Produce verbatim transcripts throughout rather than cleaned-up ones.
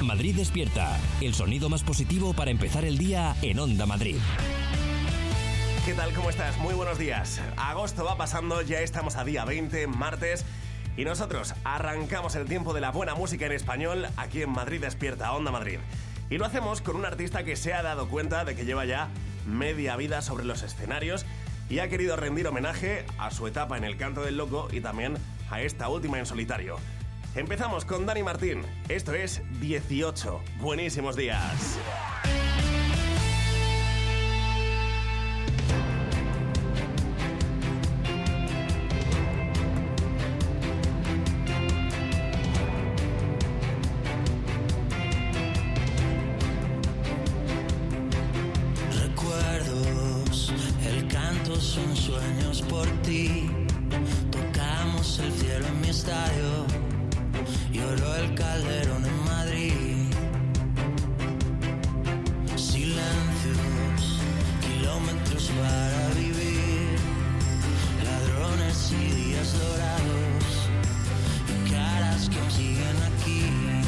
Madrid despierta, el sonido más positivo para empezar el día en Onda Madrid. ¿Qué tal? ¿Cómo estás? Muy buenos días. Agosto va pasando, ya estamos a día veinte, martes, y nosotros arrancamos el tiempo de la buena música en español aquí en Madrid despierta, Onda Madrid. Y lo hacemos con un artista que se ha dado cuenta de que lleva ya media vida sobre los escenarios y ha querido rendir homenaje a su etapa en el canto del loco y también a esta última en solitario. Empezamos con Dani Martín. Esto es dieciocho. Buenísimos días. Recuerdos, el canto son sueños por ti. Tocamos el cielo en mi estadio. Lloró el Calderón en Madrid. Silencios, kilómetros para vivir. Ladrones y días dorados. Y caras que aún siguen aquí.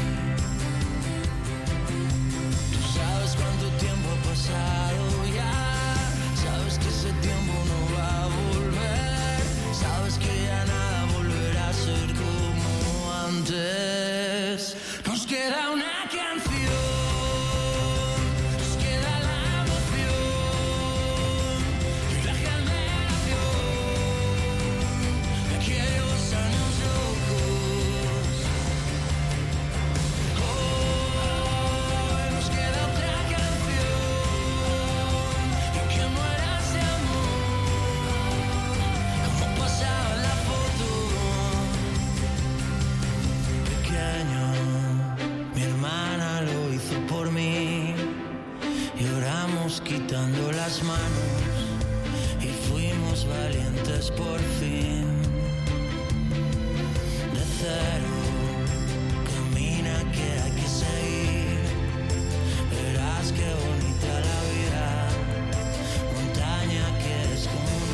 Tú sabes cuánto tiempo ha pasado ya. Sabes que ese tiempo no va a volver. Sabes que ya nada volverá a ser como antes. Nos queda una canción, nos queda la emoción y la generación de aquellos años locos. Hoy nos queda otra canción y que mueras de amor, como pasaba en la foto. Mi hermana lo hizo por mí. Lloramos quitando las manos y fuimos valientes por fin. De cero, camina que hay que seguir. Verás qué bonita la vida, montaña que es como un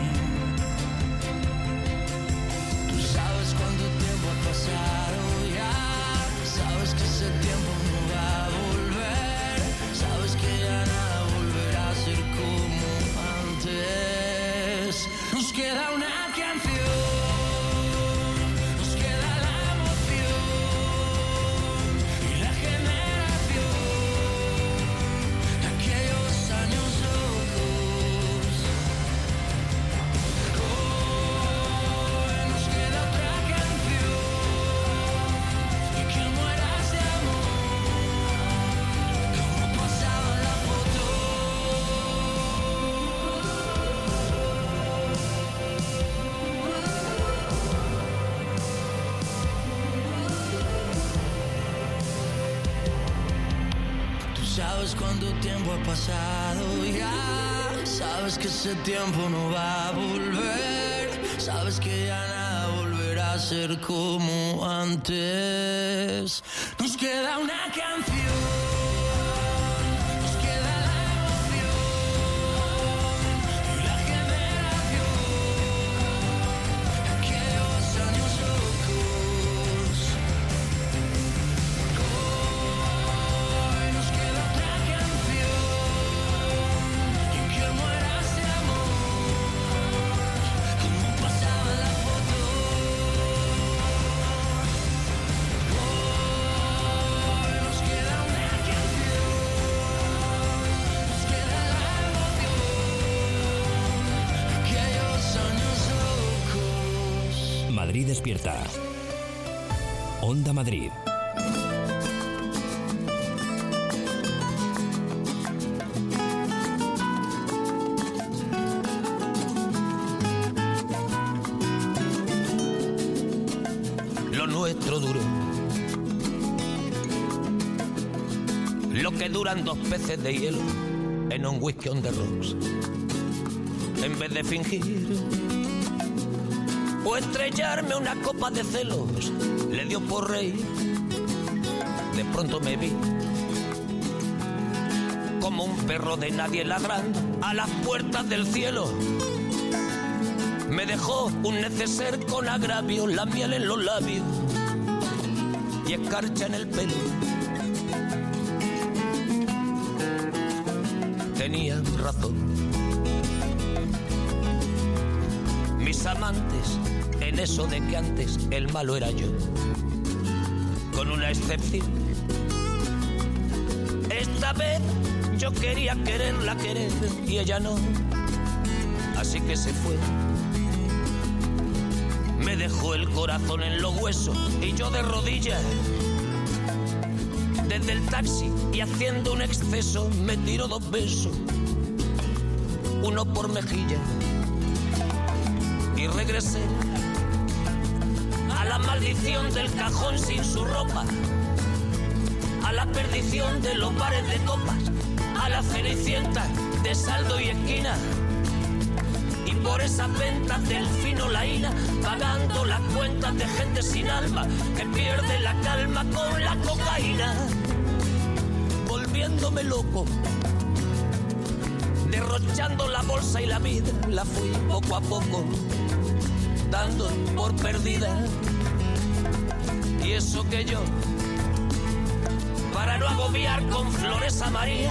río. Tú sabes cuánto tiempo ha pasado ya. Sabes que ese tiempo no va a volver. Sabes que ya nada volverá a ser como antes. Nos queda una canción, nos queda la emoción y la generación de aquellos años locos. Hoy nos queda otra canción y que mueras de amor, como pasaba en la foto. Tú sabes cuánto tiempo ha pasado ya. Sabes que ese tiempo no va a volver. Sabes que ya nada volverá a ser como antes. Nos queda una canción, nos queda la emoción y la generación de aquellos años locos. Hoy nos queda otra canción y que mueras de amor, como pasaba en la foto. Hoy nos queda una canción, nos queda la emoción, aquellos años locos. Madrid despierta. Onda Madrid. Lo nuestro duró lo que duran dos peces de hielo en un whisky on the rocks. En vez de fingir o estrellarme una copa de celos, le dio por reír. De pronto me vi como un perro de nadie ladrando a las puertas del cielo. Me dejó un neceser con agravio, la miel en los labios y escarcha en el pelo. tenían razón. Mis amantes, en eso de que antes el malo era yo, con una excepción. Esta vez yo quería quererla querer y ella no, así que se fue. Me dejó el corazón en los huesos y yo de rodillas. Desde el taxi y haciendo un exceso me tiró dos besos, uno por mejilla, y regresé a la maldición del cajón sin su ropa, a la perdición de los bares de copas, a la cenicienta de saldo y esquina, y por esas ventas del fino laína, pagando las cuentas de gente sin alma que pierde la calma con la cocaína, volviéndome loco, derrochando la bolsa y la vida, la fui poco a poco dando por perdida. Y eso que yo, para no agobiar con flores a María,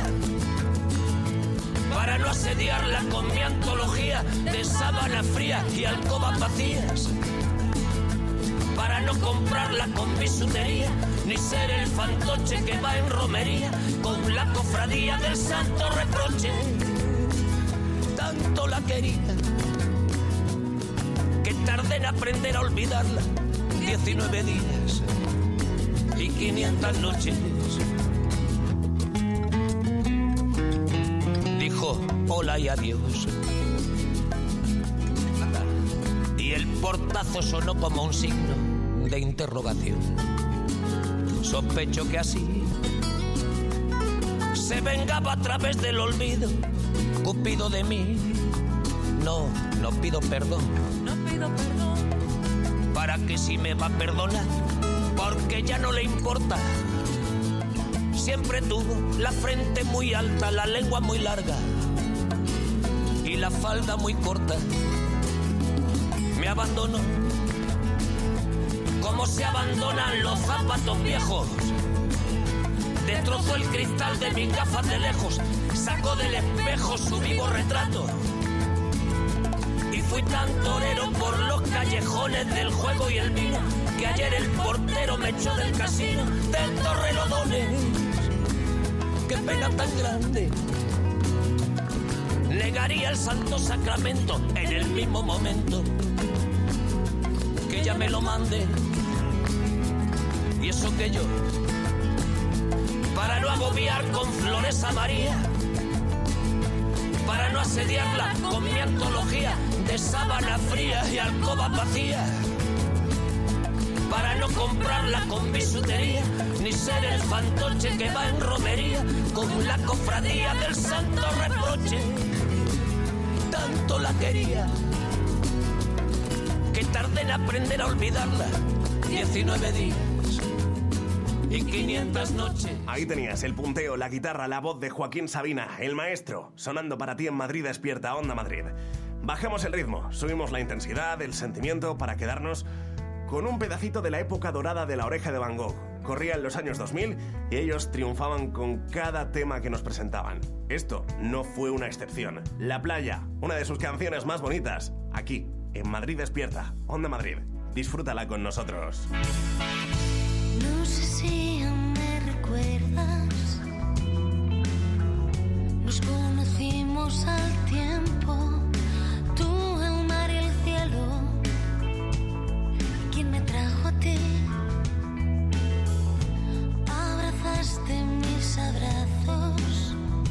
para no asediarla con mi antología de sábana fría y alcobas vacías, para no comprarla con bisutería, ni ser el fantoche que va en romería con la cofradía del santo reproche. Tanto la quería que tardé en aprender a olvidarla, diecinueve días y quinientas noches. Dijo hola y adiós, y el portazo sonó como un signo de interrogación. Sospecho que así se vengaba a través del olvido, Cupido de mí. No, no pido perdón, no pido perdón, para que si me va a perdonar, porque ya no le importa. Siempre tuvo la frente muy alta, la lengua muy larga y la falda muy corta. Me abandonó como se abandonan los zapatos viejos. Destrozó el cristal de mis gafas de lejos, sacó del espejo su vivo retrato. Y fui tan torero por los callejones del juego y el vino, que ayer el portero me echó del casino del Torrelodones. Qué pena tan grande, negaría el santo sacramento en el mismo momento que ella me lo mande. Y eso que yo, para no agobiar con flores a María, para no asediarla con mi antología de sábana fría y alcobas vacías, para no comprarla con bisutería, ni ser el fantoche que va en romería con la cofradía del santo reproche. Tanto la quería que tardé en aprender a olvidarla, diecinueve días y quinientas noches. Ahí tenías el punteo, la guitarra, la voz de Joaquín Sabina, el maestro, sonando para ti en Madrid Despierta, Onda Madrid. Bajamos el ritmo, subimos la intensidad, el sentimiento, para quedarnos con un pedacito de la época dorada de La Oreja de Van Gogh. Corrían los años dos mil y ellos triunfaban con cada tema que nos presentaban. Esto no fue una excepción. La Playa, una de sus canciones más bonitas, aquí, en Madrid Despierta, Onda Madrid. Disfrútala con nosotros. No sé si aún me recuerdas, nos conocimos al tiempo, tú, el mar y el cielo. ¿Quién me trajo a ti? Abrazaste mis abrazos,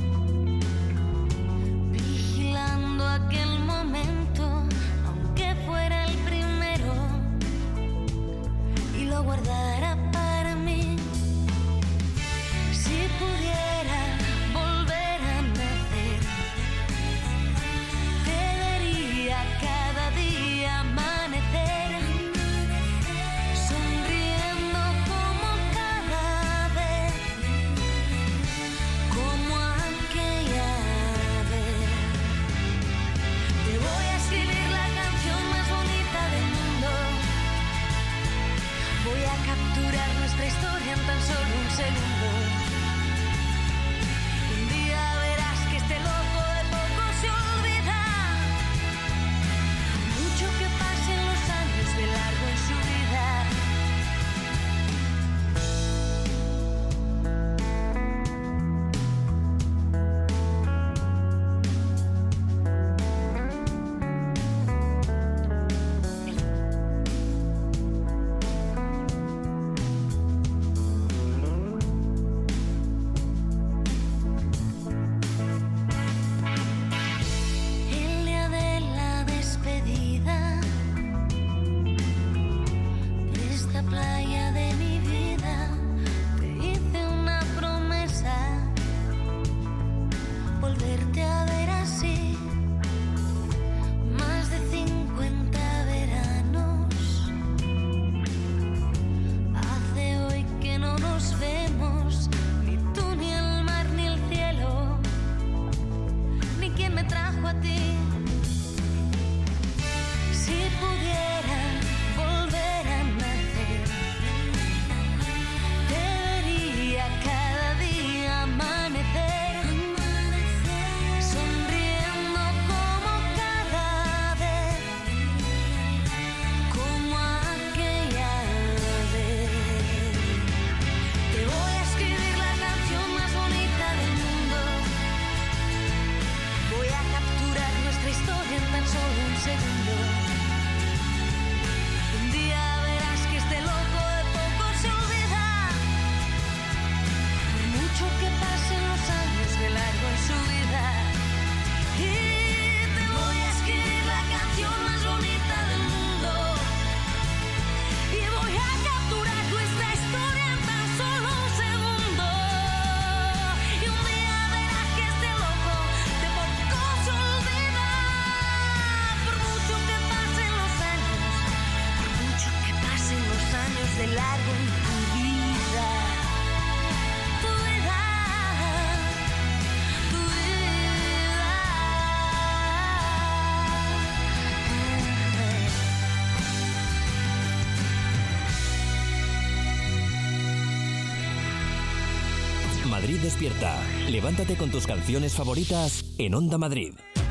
vigilando aquel momento, aunque fuera el primero, y lo guardara para mí. Madrid despierta. Levántate con tus canciones favoritas en Onda Madrid.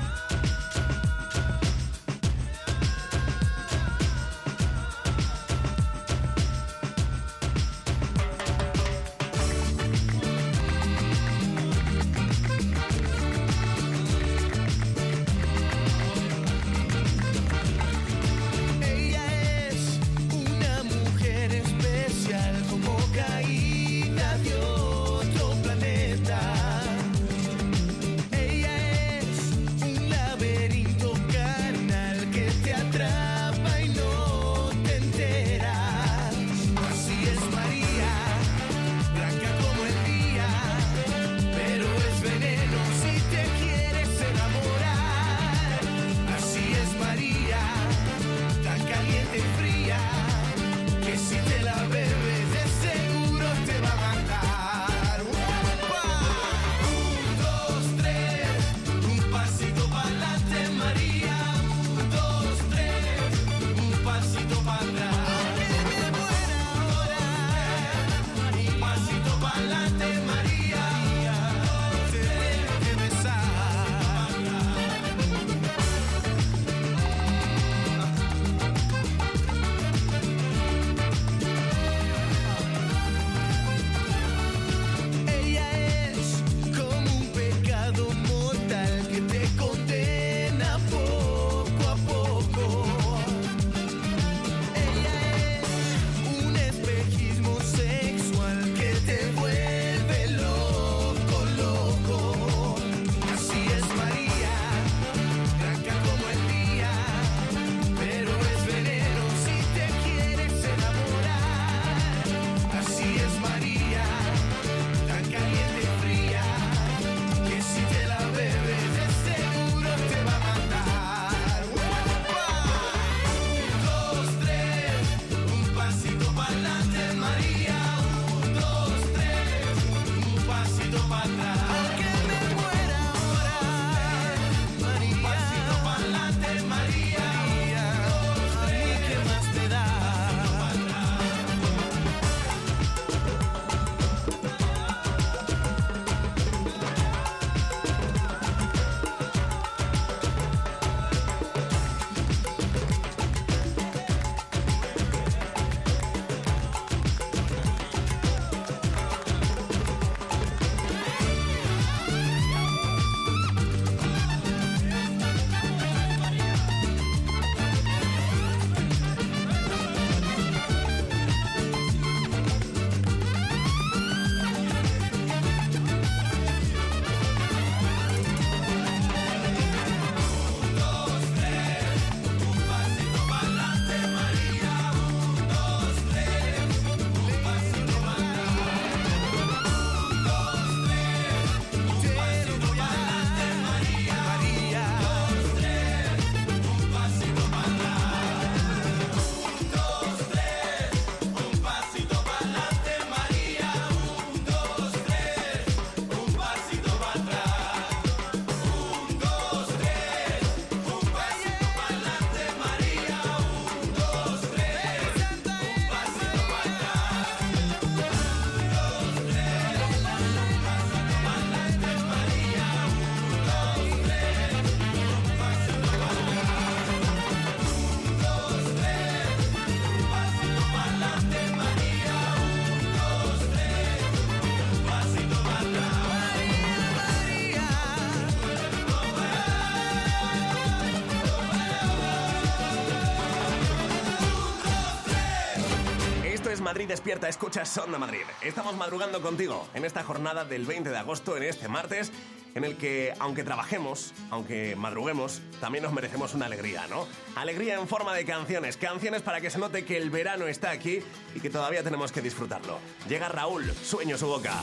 Madrid despierta, escuchas Onda Madrid. Estamos madrugando contigo en esta jornada del veinte de agosto, en este martes, en el que, aunque trabajemos, aunque madruguemos, también nos merecemos una alegría, ¿no? Alegría en forma de canciones, canciones para que se note que el verano está aquí y que todavía tenemos que disfrutarlo. Llega Raúl, Sueño su boca.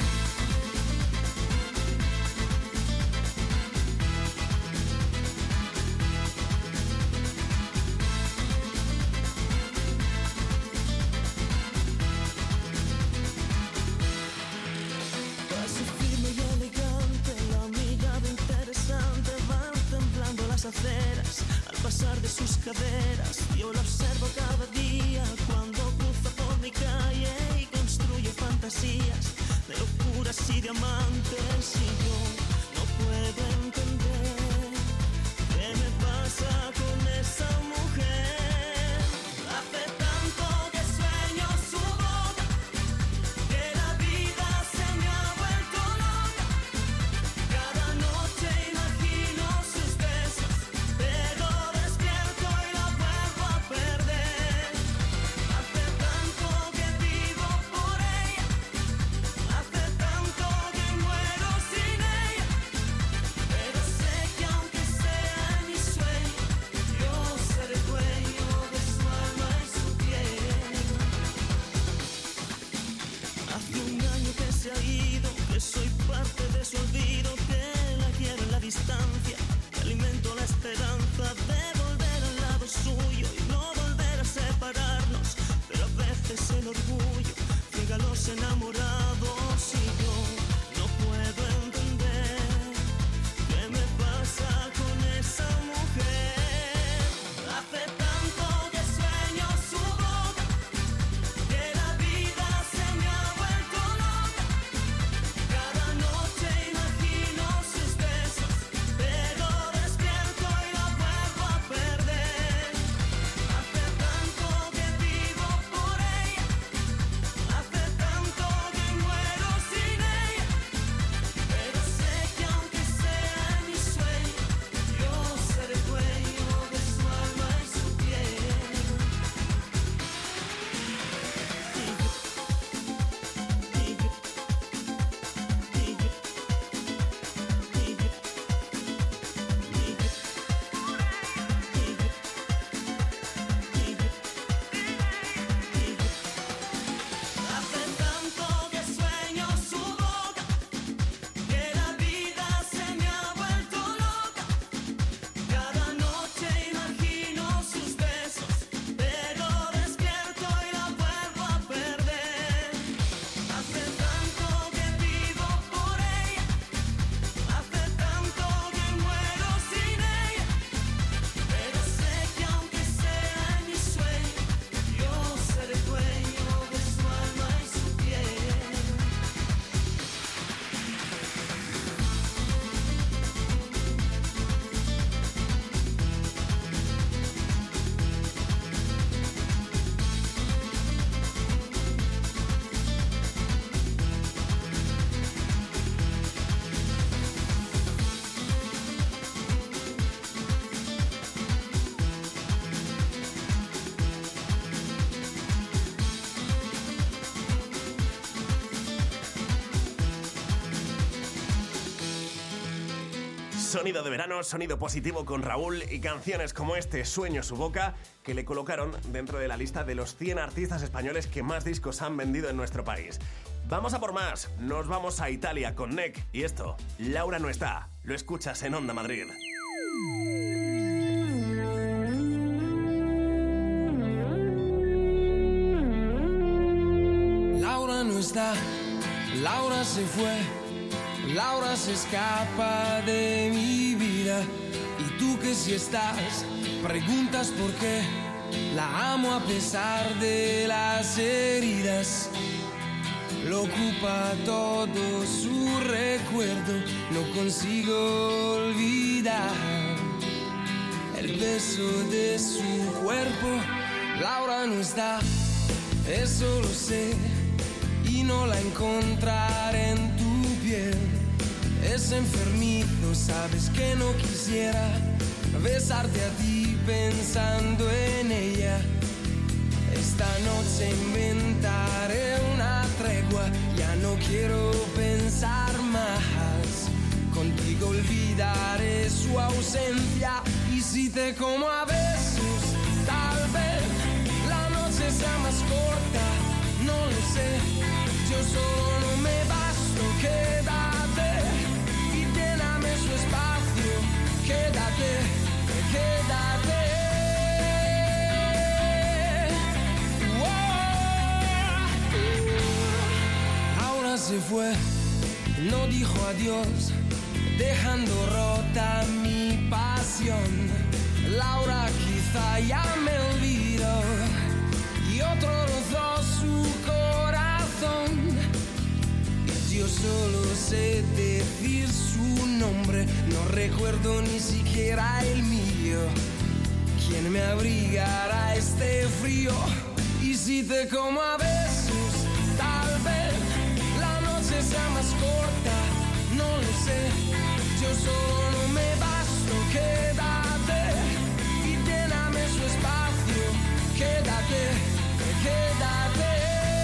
Aceras, al pasar de sus caderas, yo lo observo cada día cuando cruza por mi calle y construyo fantasías de locura. armaduras y diamantes y yo no puedo entender qué me pasa con esa mujer. Hace tanto que sueño su boca, que la vida se me ha vuelto loca. Cada noche imagino sus besos, pero despierto y la vuelvo a perder. Hace tanto que vivo por ella, hace tanto que muero sin ella, pero sé que aunque sea en mi sueño, yo seré dueño de su alma y su piel. Hace un año que se ha ido, que soy parte de su olvido, que la quiero en la distancia, que alimento la esperanza de volver al lado suyo y no volver a separarnos, pero a veces el orgullo ciega a los enamorados y yo no puedo entender qué me pasa con esa mujer. Hace tanto que sueño su boca, que la vida se me ha vuelto loca. Cada noche imagino sus besos, pero despierto y la vuelvo a perder. Hace tanto que vivo por ella, hace tanto que muero sin ella, pero sé que aunque sea en mi sueño, yo seré dueño de su alma y su piel. Hace tanto que sueño su boca, que la vida se me ha vuelto loca. Cada noche imagino sus besos, pero despierto y la vuelvo a perder. Hace tanto que vivo por ella, hace tanto que muero sin ella, pero sé que aunque sea en mi sueño, yo seré dueño de su alma y su piel. Sonido de verano, sonido positivo con Raúl y canciones como este, Sueño su boca, que le colocaron dentro de la lista de los cien artistas españoles que más discos han vendido en nuestro país. Vamos a por más, nos vamos a Italia con Neck y esto, Laura no está, lo escuchas en Onda Madrid. Laura no está, Laura se fue, Laura se escapa de mi vida. Y tú que si estás, preguntas por qué. La amo a pesar de las heridas. Lo ocupa todo su recuerdo. No consigo olvidar el beso de su cuerpo. Laura no está, eso lo sé. Y no la encontraré en tu piel. Es enfermizo, sabes que no quisiera besarte a ti pensando en ella. Esta noche inventaré una tregua, ya no quiero pensar más. Contigo olvidaré su ausencia. Y si te como a besos, tal vez la noche sea más corta, no lo sé. Yo solo no me basto, quédate y lléname su espacio. Quédate, quédate. Oh. Ahora se fue, no dijo adiós, dejando rota mi pasión. Laura quizá ya me olvidó y otro rozó su corazón. Y yo solo sé decir su nombre, no recuerdo ni siquiera el mío. ¿Quién me abrigará este frío? Y si te como a besos, tal vez la noche sea más corta, no lo sé. Yo solo no me basto, quédate y lléname su espacio. Quédate, quédate.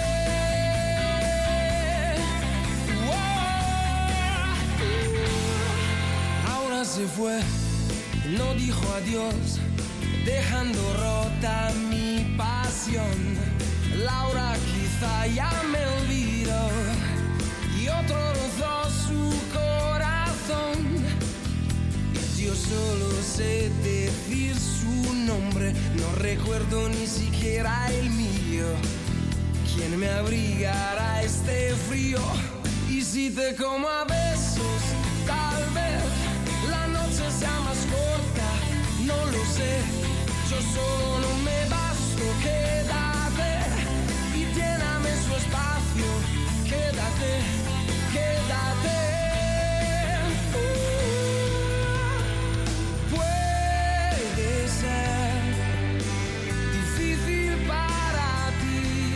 Se fue, no dijo adiós, dejando rota mi pasión. Laura quizá ya me olvidó y otro rozó su corazón. Y yo solo sé decir su nombre, no recuerdo ni siquiera el mío. ¿Quién me abrigará este frío? Y si te como a besos, tal vez la noche sea más corta, no lo sé. Yo solo no me basto, quédate y lléname su espacio. Quédate, quédate. Uh, puede ser difícil para ti,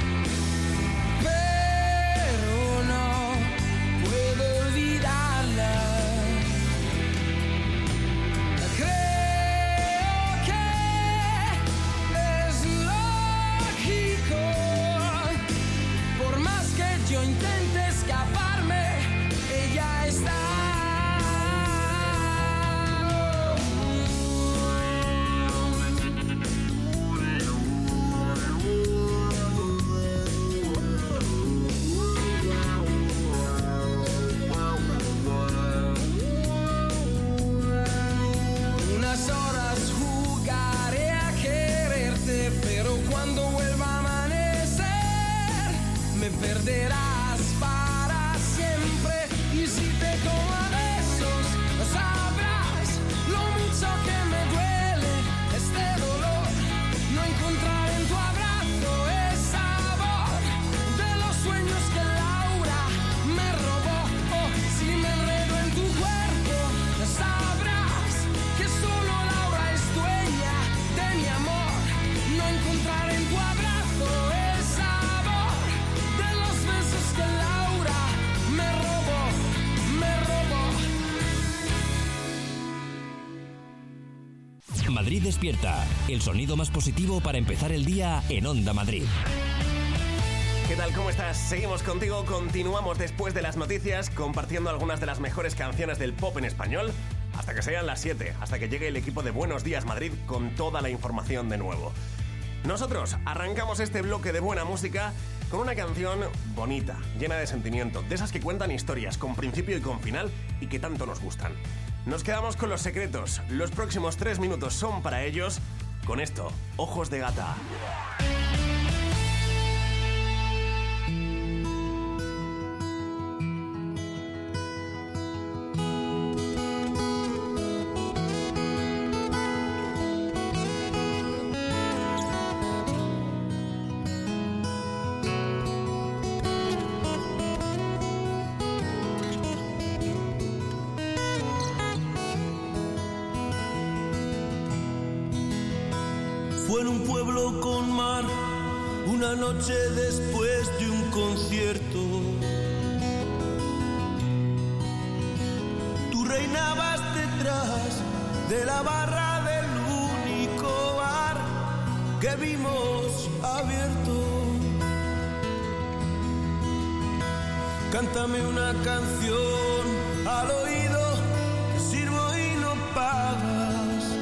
pero no puedo olvidarla. Yo intento escaparme, ella está. Unas horas jugaré a quererte, pero cuando vuelva a amanecer me perderás. Madrid despierta, el sonido más positivo para empezar el día en Onda Madrid. ¿Qué tal? ¿Cómo estás? Seguimos contigo, continuamos después de las noticias compartiendo algunas de las mejores canciones del pop en español hasta que sean las siete, hasta que llegue el equipo de Buenos Días Madrid con toda la información de nuevo. Nosotros arrancamos este bloque de buena música con una canción bonita, llena de sentimiento, de esas que cuentan historias con principio y con final y que tanto nos gustan. Nos quedamos con Los Secretos. Los próximos tres minutos son para ellos. Con esto, Ojos de Gata. Fue en un pueblo con mar, una noche después de un concierto. Tú reinabas detrás de la barra del único bar que vimos abierto. Cántame una canción al oído, te sirvo y no pagas.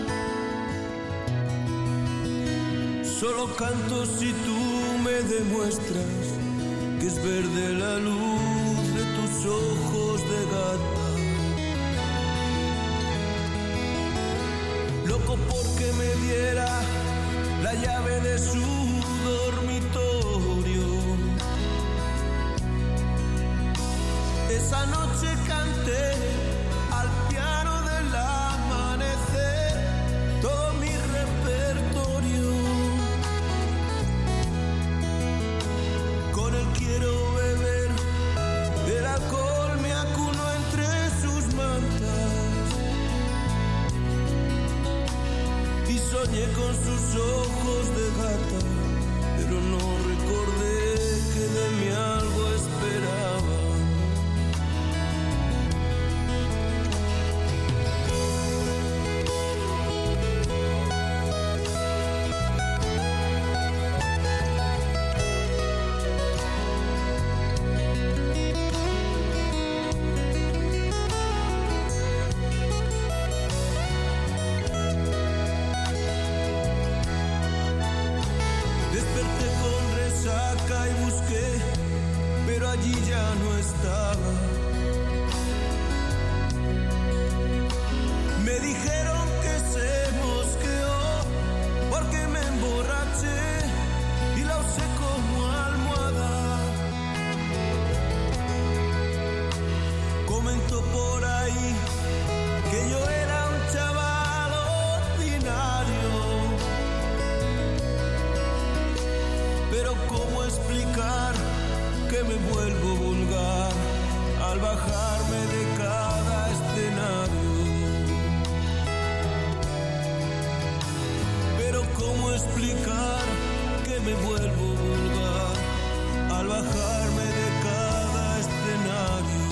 Solo canto si tú me demuestras que es verde la luz de tus ojos de gata. Loco porque me diera la llave de su dormitorio. Esa noche canté al piano del amanecer todo mi repertorio. Con él quiero beber de las soñé con sus ojos de gata, pero no recordé que de mí algo esperaba. Allí ya no estaba. Me dijeron que se mosqueó porque me emborraché y la usé como almohada. Comentó por ahí que yo era un chaval ordinario, pero ¿cómo explicar que me vuelvo vulgar al bajarme de cada escenario? Pero ¿cómo explicar que me vuelvo vulgar al bajarme de cada escenario?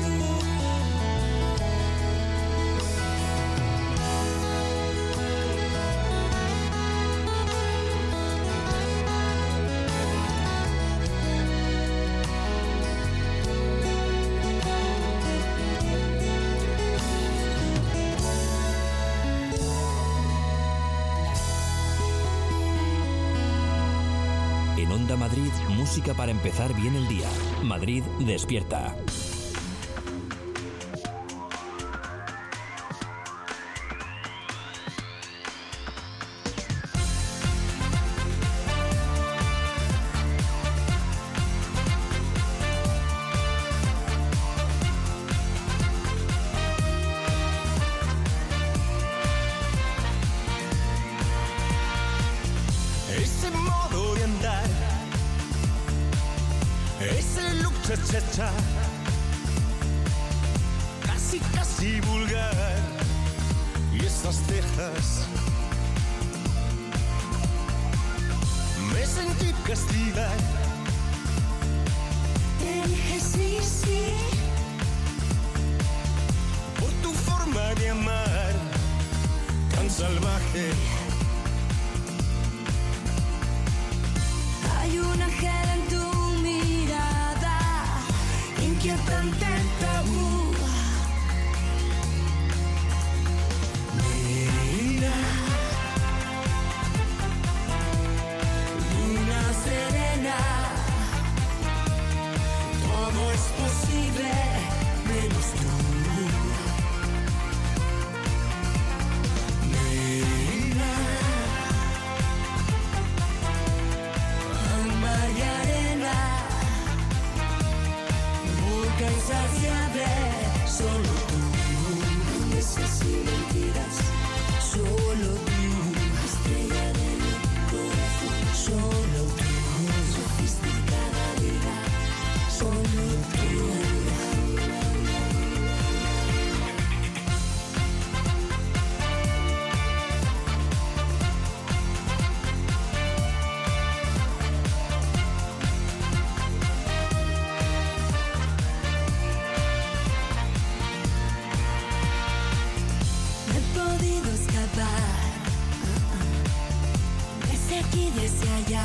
Onda Madrid, música para empezar bien el día. Madrid despierta. Casi, casi vulgar. Y esas cejas. Me sentí castigar. Te dije sí, sí. Por tu forma de amar, tan salvaje. Hay un ángel en tu mirada, inquietante tabú. Mira, luna serena, todo es posible, menos tú. mira, Mar y arena, nunca insaciable, solo tú. Promesas y mentiras, solo tú. Estrella de mi corazón, solo tú. Sofisticada vida, solo tú. No he podido escapar, desde aquí, desde allá.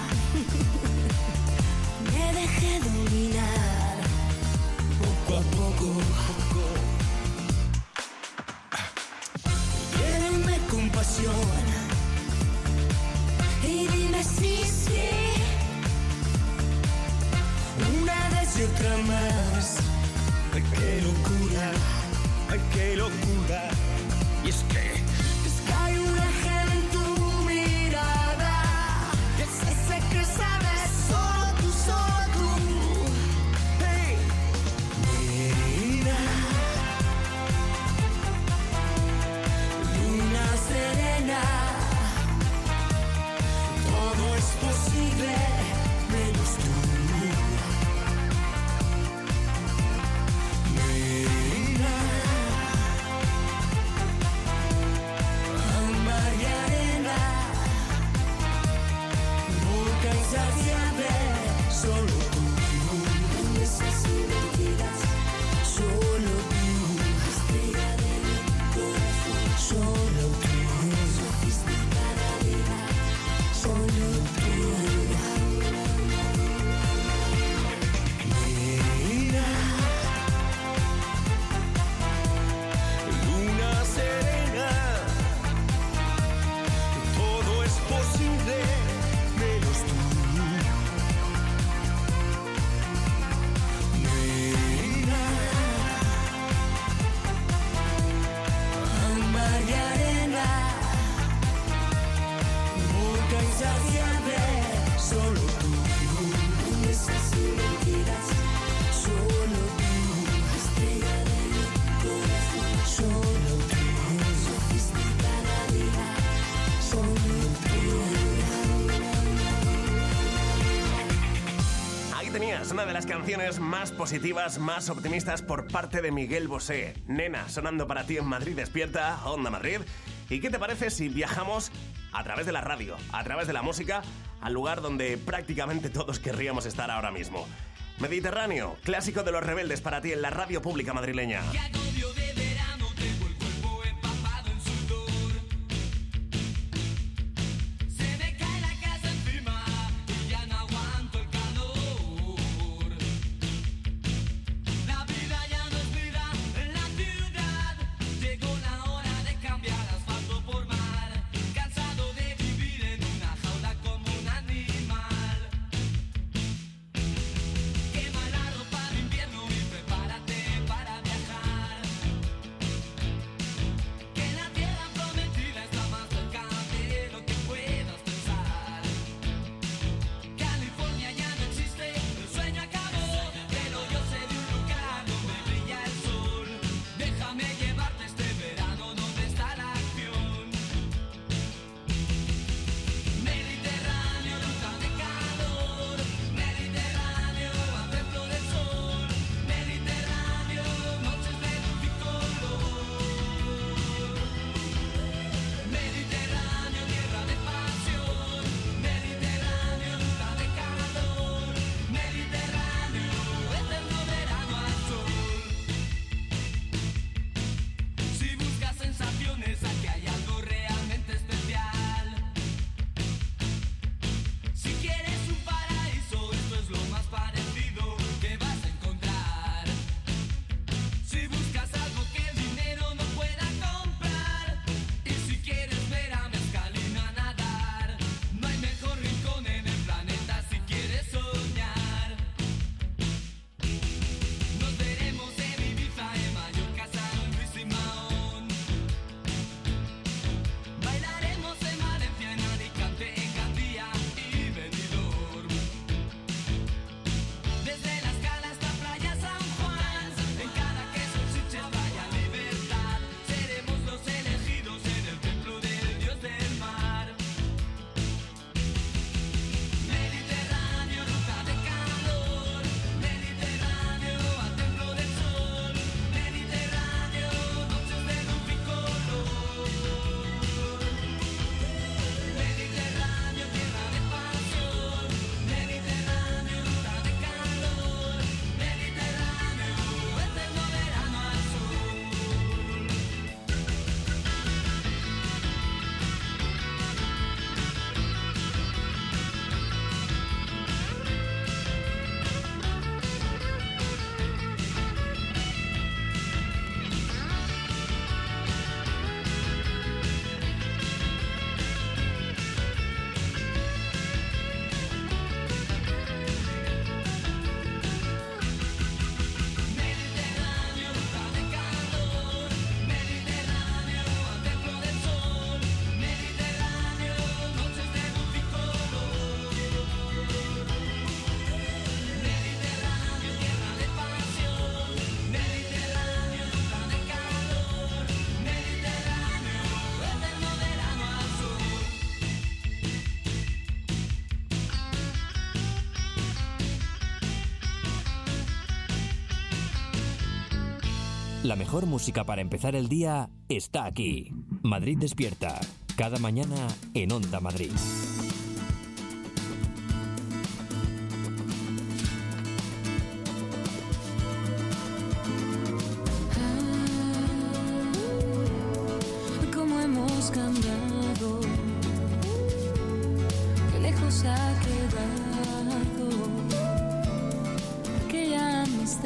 Me dejé dominar, poco a poco. Tírenme compasión y dime sí, sí. Una vez y otra más. ay, qué locura, ay, qué locura. Y es que Es que hay un ángel en tu mirada, ese que sabes solo tú, solo tú. Hey. mira, Luna serena, todo es posible, menos tú. mira, de las canciones más positivas, más optimistas por parte de Miguel Bosé. Nena, sonando para ti en Madrid Despierta, Onda Madrid. ¿Y qué te parece si viajamos a través de la radio, a través de la música, al lugar donde prácticamente todos querríamos estar ahora mismo? Mediterráneo, clásico de Los Rebeldes para ti en la radio pública madrileña. La mejor música para empezar el día está aquí. Madrid Despierta, cada mañana en Onda Madrid. Cómo hemos cambiado, qué lejos ha quedado aquella amistad.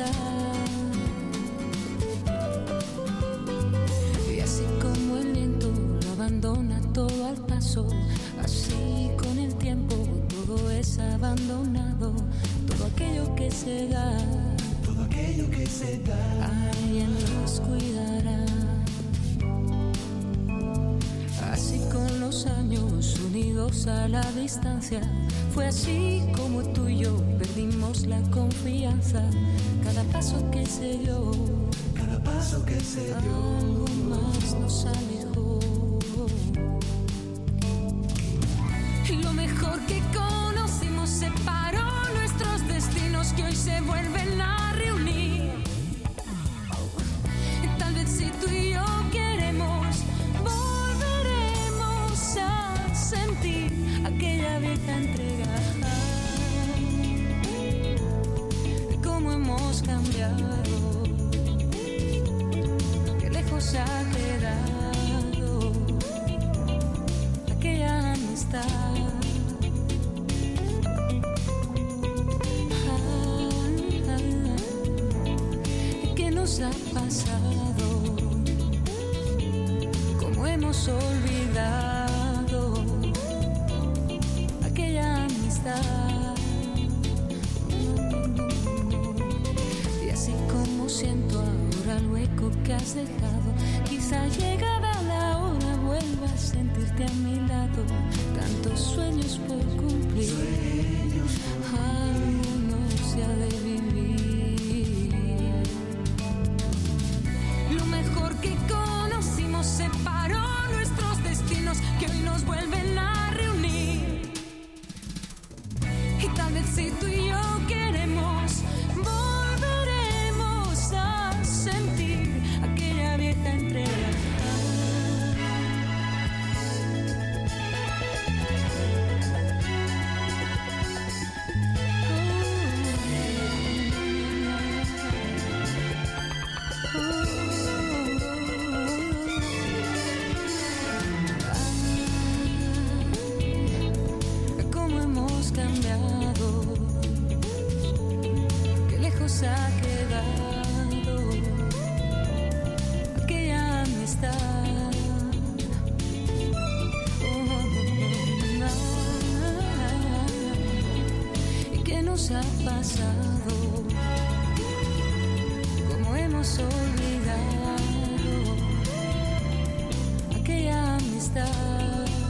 Abandona todo al paso, así con el tiempo todo es abandonado, todo aquello que se da, todo aquello que se da, alguien los cuidará. Así con los años unidos a la distancia, fue así como tú y yo perdimos la confianza, cada paso que se dio, cada paso que se dio, algo más nos alejó. Lo mejor que conocimos separó nuestros destinos. sueños que hoy se vuelven a reunir. Tal vez si tú y yo queremos, volveremos a sentir aquella vieja entrega. De cómo hemos cambiado, qué lejos ha quedado aquella amistad. Ha pasado, como hemos olvidado aquella amistad. Y así como siento ahora el hueco que has dejado, quizá llegada la hora vuelva a sentirte a mi lado. Tantos sueños por cumplir, algunos se ha de vivir. Lo mejor que conocimos separó nuestros destinos que hoy nos vuelven a reunir. Y tal vez si tú y yo queremos, volveremos a sentir aquella vieja entrega. Ha quedado aquella amistad. Oh, no. ¿Y qué nos ha pasado? ¿Cómo hemos olvidado aquella amistad?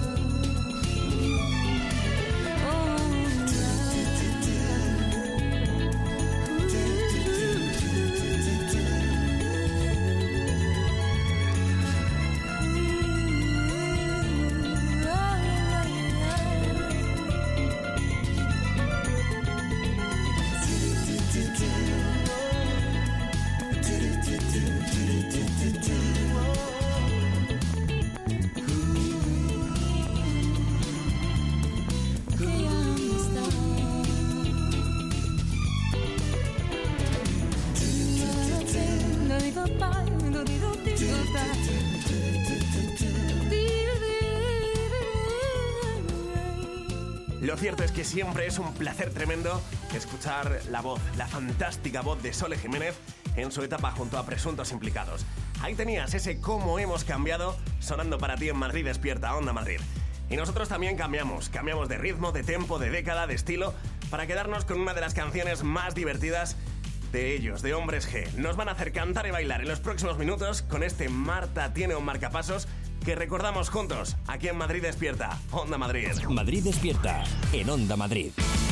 Lo cierto es que siempre es un placer tremendo escuchar la voz, la fantástica voz de Sole Jiménez en su etapa junto a Presuntos Implicados. Ahí tenías ese Cómo hemos cambiado sonando para ti en Madrid Despierta, Onda Madrid. Y nosotros también cambiamos, cambiamos de ritmo, de tempo, de década, de estilo, para quedarnos con una de las canciones más divertidas de ellos, de Hombres G. Nos van a hacer cantar y bailar en los próximos minutos con este Marta tiene un marcapasos que recordamos juntos aquí en Madrid Despierta, Onda Madrid. Madrid Despierta, en Onda Madrid.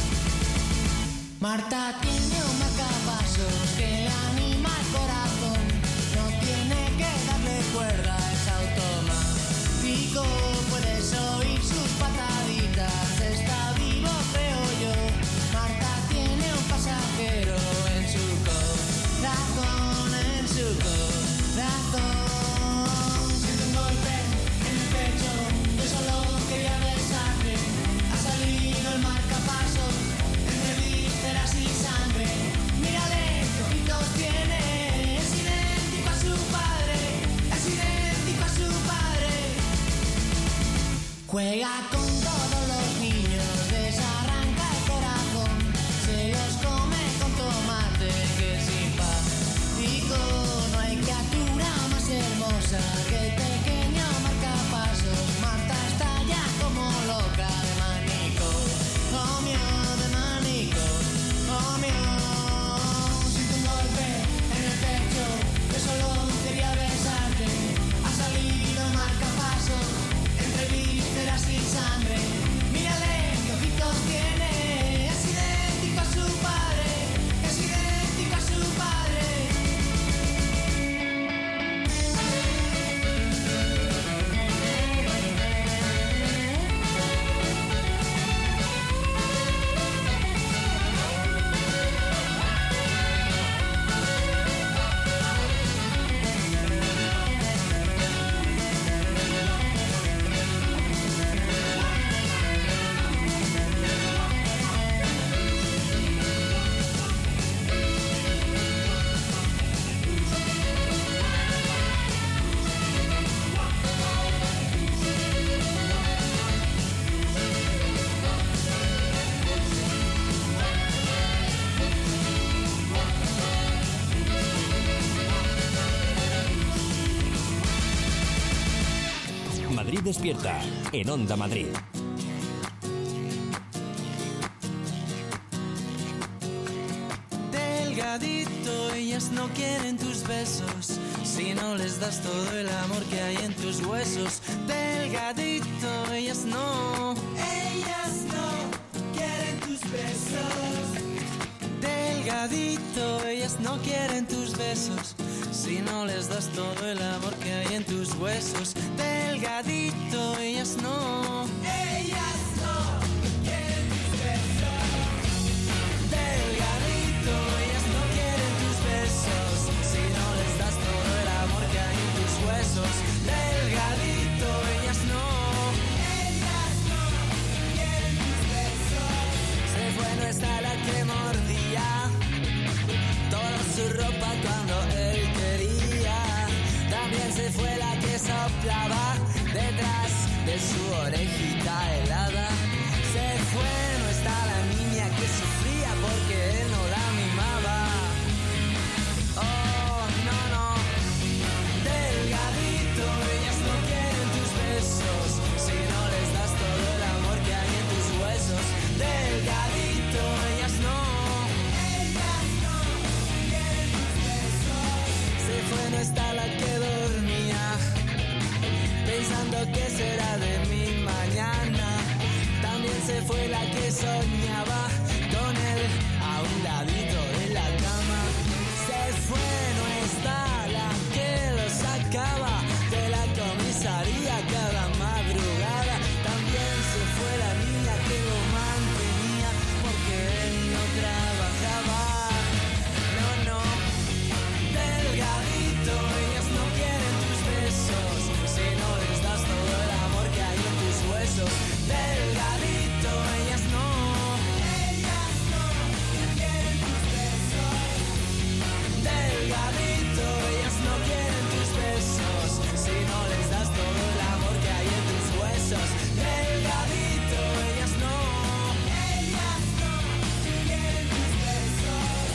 Marta tiene un marcapasos que anima el corazón. No tiene que darle cuerda, es automático. Puedes oír sus pataditas, está vivo, creo yo. Marta tiene un pasajero en su corazón, en su corazón. Siento un golpe en el pecho, yo solo quería besarte. Ha salido el marcapasos entre vísceras y sangre. Mírale qué ojitos tiene, es idéntico a su padre, es idéntico a su padre. Juega con todos los niños, desarranca el corazón, se los come con tomate, que simpático. No hay criatura más hermosa que el pequeño marcapasos. Marta está ya como loca de manicomio, de manicomio. Siento un golpe en el pecho, yo solo quería besarte. Ha salido el marcapasos entre vísceras y sangre. Mírale qué ojitos tiene, es idéntico a su padre, es idéntico a su padre. Madrid Despierta, en Onda Madrid. Delgadito, ellas no quieren tus besos si no les das todo el amor que hay en tus huesos. Delgadito, ellas no, ellas no quieren tus besos. Delgadito, ellas no quieren tus besos si no les das todo el amor que hay en tus huesos. Delgadito, ellas no, ellas no quieren tus besos. Delgadito, ellas no quieren tus besos si no les das todo el amor que hay en tus huesos. Delgadito, ellas no, ellas no quieren tus besos. Se fue, no está la que mordía toda su ropa cuando él quería. También se fue la que soplaba detrás de su orejita helada. Se fue, no está la niña que sufría porque él no la mimaba. Oh, no, no. Delgadito, ellas no quieren tus besos si no les das todo el amor que hay en tus huesos. Delgadito, ellas no, ellas no quieren tus besos. Se fue, no está la que dormía pensando que será de mi mañana. También se fue la que soñaba con él a un ladito de la cama. Se fue, no está la que lo sacaba de la comisaría cada madrugada. También se fue la niña que lo mantenía porque él no trabajaba. No, no. Delgadito, ellas no quieren tus besos si no les das todo el amor que hay en tus huesos. Delgadito, ellas no, ellas no quieren tus besos. Delgadito, ellas no quieren tus besos si no les das todo el amor que hay en tus huesos. Delgadito, ellas no, ellas no quieren tus besos.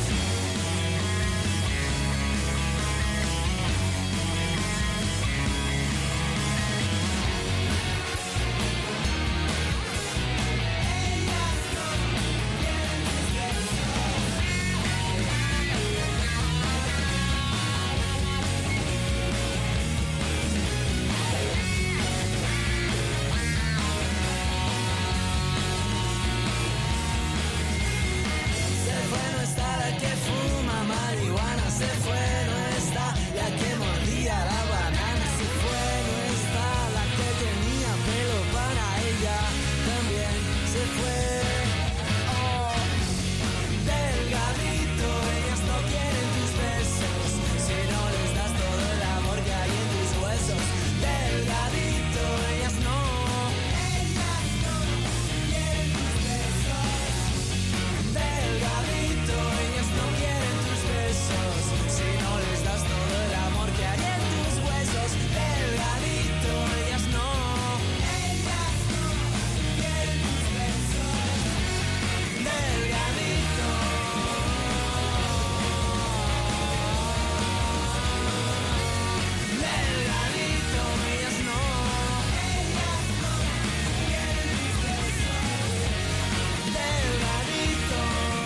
Se fue, no está la que fuma marihuana. Se fue, no está la que mordía la banana. Se fue, no está la que tenía pelo para ella. También se fue. Oh, delgadito, ellas no quieren tus besos si no les das todo el amor que hay en tus huesos. Delgadito, ellas no, ellas no quieren tus besos. Delgadito, ellas no quieren tus besos si no les das todo el amor que hay en tus huesos. Delgadito, ellas no, ellas no quieren tus besos. Delgadito. Delgadito, ellas no, ellas no quieren tus besos. Delgadito.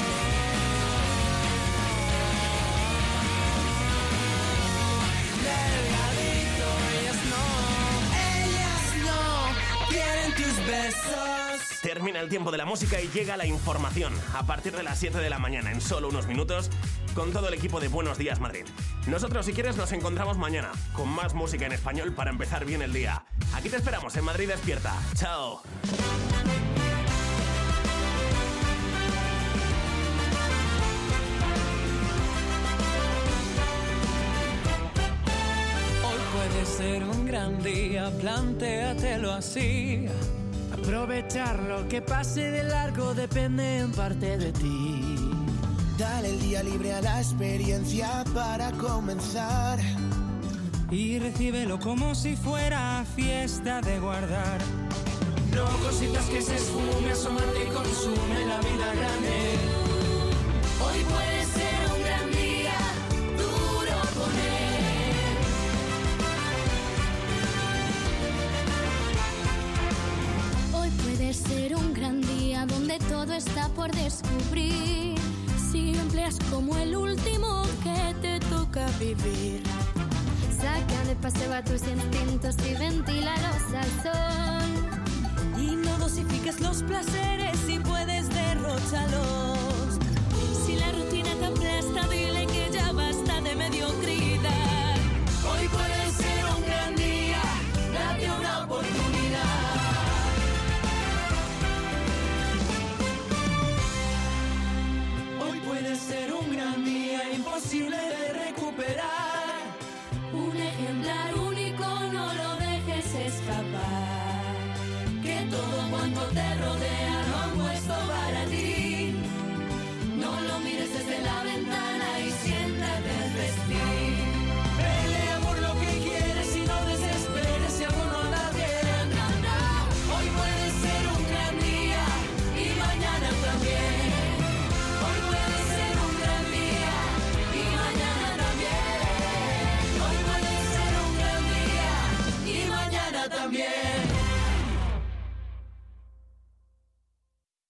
Delgadito, ellas no, ellas no quieren tus besos. Termina el tiempo de la música y llega la información a partir de las siete de la mañana, en solo unos minutos, con todo el equipo de Buenos Días Madrid. Nosotros, si quieres, nos encontramos mañana con más música en español para empezar bien el día. Aquí te esperamos en Madrid Despierta. ¡Chao! Hoy puede ser un gran día, plantéatelo así. Aprovechar lo que pase de largo depende en parte de ti. Dale el día libre a la experiencia para comenzar. Y recíbelo como si fuera fiesta de guardar. No cositas que se esfume, asomarte y consume la vida grande. Hoy puede ser un gran día, duro poner. donde todo está por descubrir. Si empleas como el último que te toca vivir. Saca de paseo a tus instintos y ventílalos al sol. Y no dosifiques los placeres, si puedes derróchalos. Si la rutina te aplasta, dile